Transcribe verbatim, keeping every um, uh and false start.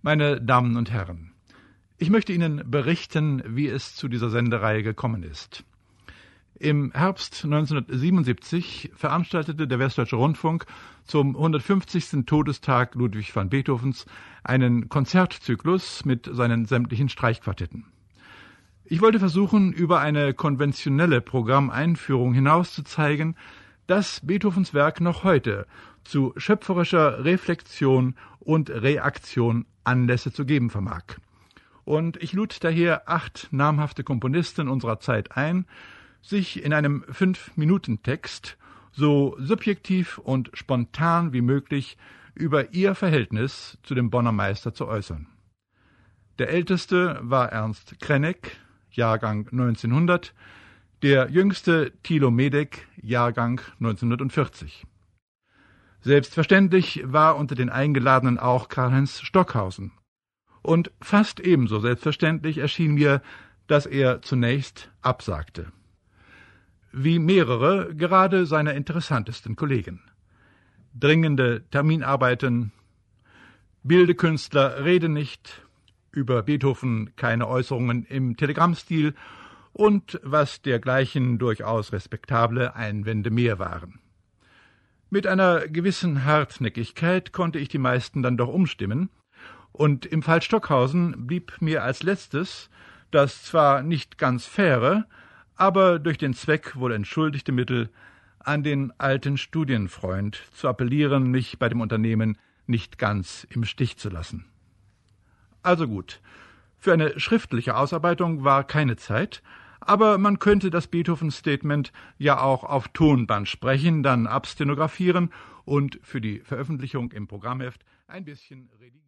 Meine Damen und Herren, ich möchte Ihnen berichten, wie es zu dieser Sendereihe gekommen ist. Im Herbst neunzehnhundertsiebenundsiebzig veranstaltete der Westdeutsche Rundfunk zum hundertfünfzigsten Todestag Ludwig van Beethovens einen Konzertzyklus mit seinen sämtlichen Streichquartetten. Ich wollte versuchen, über eine konventionelle Programmeinführung hinaus zu zeigen, dass Beethovens Werk noch heute zu schöpferischer Reflexion und Reaktion Anlässe zu geben vermag. Und ich lud daher acht namhafte Komponisten unserer Zeit ein, sich in einem Fünf-Minuten-Text so subjektiv und spontan wie möglich über ihr Verhältnis zu dem Bonner Meister zu äußern. Der älteste war Ernst Krenek, Jahrgang neunzehnhundert, der jüngste Thilo Medeck, Jahrgang neunzehnhundertvierzig. Selbstverständlich war unter den Eingeladenen auch Karl-Heinz Stockhausen. Und fast ebenso selbstverständlich erschien mir, dass er zunächst absagte. Wie mehrere gerade seiner interessantesten Kollegen. Dringende Terminarbeiten, Bildekünstler rede nicht, über Beethoven keine Äußerungen im Telegrammstil und was dergleichen durchaus respektable Einwände mehr waren. Mit einer gewissen Hartnäckigkeit konnte ich die meisten dann doch umstimmen, und im Fall Stockhausen blieb mir als letztes das zwar nicht ganz faire, aber durch den Zweck wohl entschuldigte Mittel, an den alten Studienfreund zu appellieren, mich bei dem Unternehmen nicht ganz im Stich zu lassen. Also gut, für eine schriftliche Ausarbeitung war keine Zeit, aber man könnte das Beethoven-Statement ja auch auf Tonband sprechen, dann abstenografieren und für die Veröffentlichung im Programmheft ein bisschen redigieren.